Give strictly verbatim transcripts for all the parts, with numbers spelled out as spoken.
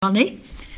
Money.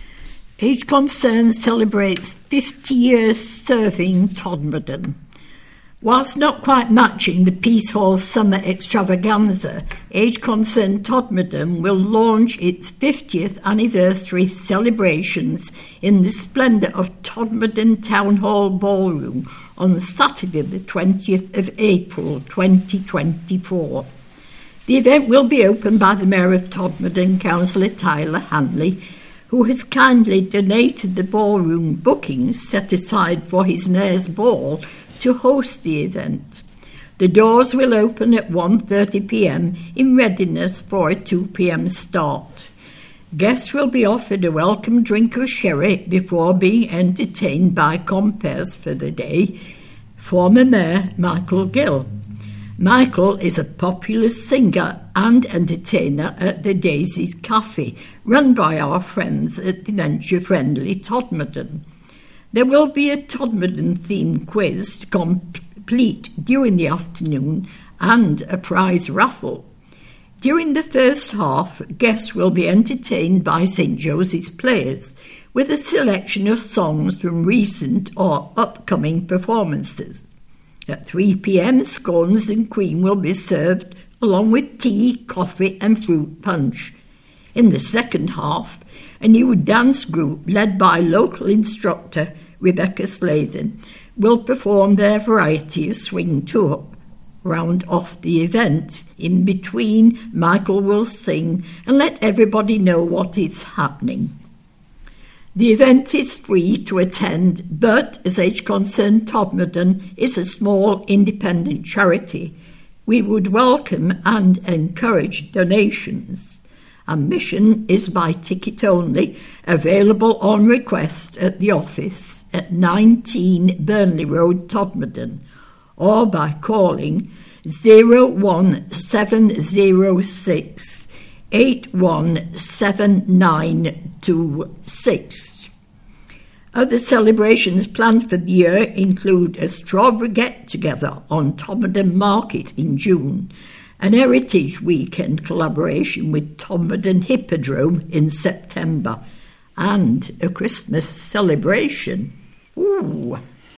Age Concern celebrates fifty years serving Todmorden. Whilst not quite matching the Peace Hall Summer Extravaganza, Age Concern Todmorden will launch its fiftieth anniversary celebrations in the splendour of Todmorden Town Hall Ballroom on Saturday the twentieth of April twenty twenty-four. The event will be opened by the Mayor of Todmorden, Councillor Tyler Hanley, who has kindly donated the ballroom bookings set aside for his Mayor's Ball to host the event. The doors will open at one thirty p m in readiness for a two p m start. Guests will be offered a welcome drink of sherry before being entertained by compares for the day. Former Mayor Michael Gill. Michael is a popular singer and entertainer at the Daisies Cafe, run by our friends at dementia-friendly Todmorden. There will be a Todmorden-themed quiz to complete during the afternoon and a prize raffle. During the first half, guests will be entertained by Saint Joseph's Players with a selection of songs from recent or upcoming performances. At three p m, scones and cream will be served along with tea, coffee and fruit punch. In the second half, a new dance group led by local instructor Rebecca Slathen will perform their variety of swing tour. Round off the event. In between, Michael will sing and let everybody know what is happening. The event is free to attend, but as Age Concern Todmorden is a small independent charity, we would welcome and encourage donations. Admission is by ticket only, available on request at the office at nineteen Burnley Road, Todmorden, or by calling zero one seven zero six eight one seven nine two six. Other celebrations planned for the year include a strawberry get-together on Todmorden Market in June, an Heritage Weekend collaboration with Todmorden Hippodrome in September, and a Christmas celebration. Ooh!